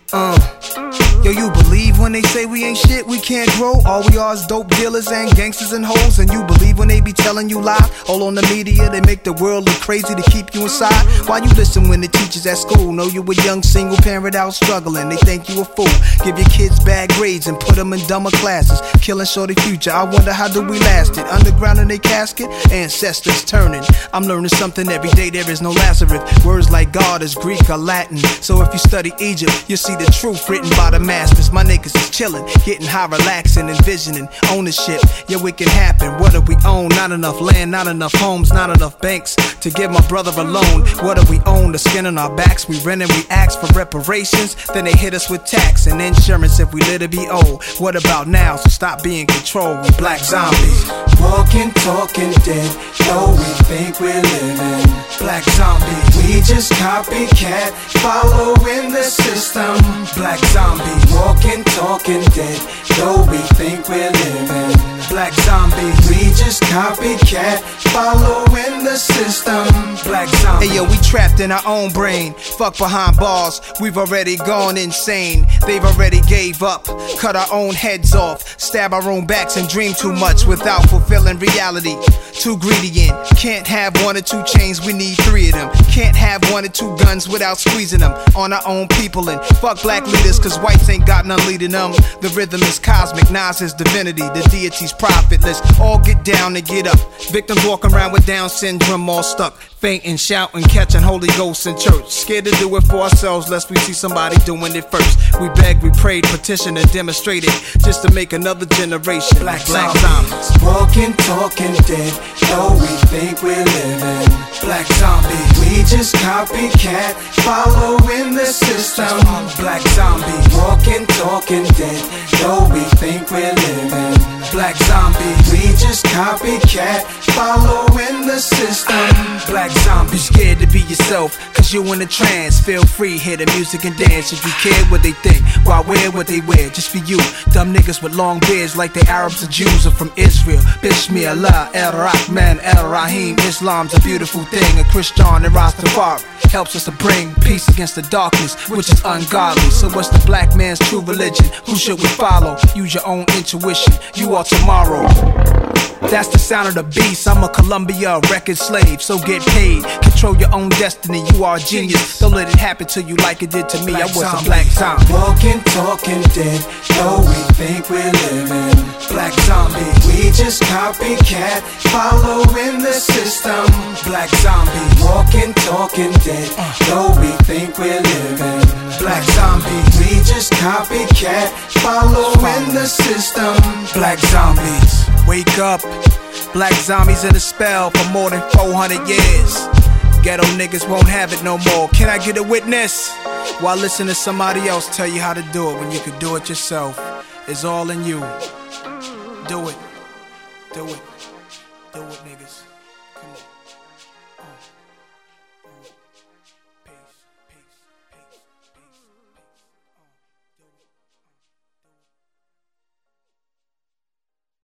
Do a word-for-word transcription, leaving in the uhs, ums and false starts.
Uh, yo, you believe when they say we ain't shit, we can't grow? All we are is dope dealers and gangsters and hoes. And you believe when they be telling you lie? All on the media, they make the world look crazy to keep you inside. Why you listen when the teachers at school know you a young single parent out struggling? They think you a fool. Give your kids bad grades and put them in dumber classes, killing shorty future. I wonder how do we last it? Underground in their casket, ancestors turning. I'm learning something every day, there is no Lazarus. Words like God is Greek or Latin. So if you study Egypt, you'll see the truth written by the masters. My niggas is chillin', getting high, relaxing, envisioning ownership. Yeah, it can happen. What do we own? Not enough land, not enough homes, not enough banks to give my brother a loan. What do we own? The skin on our backs. We rent and we ask for reparations. Then they hit us with tax and insurance if we live to be old. What about now? So stop being controlled. We black zombies. Walking, talking dead, though we think we're living. Black zombies. We just copycat, following the system. Black zombies. Walking, talking dead, though we think we're living. Black zombies. We just copycat, following the system. Black zombies. Hey yo, we trapped in our own brain. Fuck behind bars, we've already gone insane. They've already gave up, cut our own heads off, stab our own backs and dream too much without fulfilling reality. Too greedy and can't have one or two chains, we need three of them. Can't have one or two guns without squeezing them on our own people. And fuck black leaders, cause whites ain't got none leading them. The rhythm is cosmic, Nas is divinity, the deity's profitless. All get down and get up. Victims walking around with Down syndrome all stuck, fainting, shouting, catching Holy Ghost in church. Scared to do it for ourselves lest we see somebody doing it first. We begged, we prayed, petitioned and demonstrated just to make another generation. Black, black zombies. Walking, talking dead, though we think we're living. Black zombies. We just copycat, following the system. Black zombies. Walking, talking dead, though we think we're living. Black zombies. We just copycat, following the system. Black zombies. Scared to be yourself, cause you in a trance. Feel free, hear the music and dance. If you care what they think, why wear what they wear? Just for you, dumb niggas with long beards like they Arabs or Jews are from Israel. Bismillah, El Rahman, El Rahim. Islam's a beautiful thing. A Christian and Rastafari helps us to bring peace against the darkness, which is ungodly. So what's the black man's true religion? Who should we follow? Use your own intuition. You are tomorrow. That's the sound of the beast. I'm a Columbia record slave, so get paid. Control your own destiny, you are a genius. Don't let it happen to you like it did to me. Black I was zombie. a black zombie. Walking, talking dead, though we think we're living. Black zombie. We just copycat, following the system. Black zombie. Walking, talking dead, though we think we're living. Black zombie. We just copycat, following the system. Black zombies. Wake up. Black zombies in a spell for more than four hundred years. Ghetto niggas won't have it no more. Can I get a witness? While listening to somebody else tell you how to do it when you could do it yourself. It's all in you. Do it. Do it. Do it, niggas.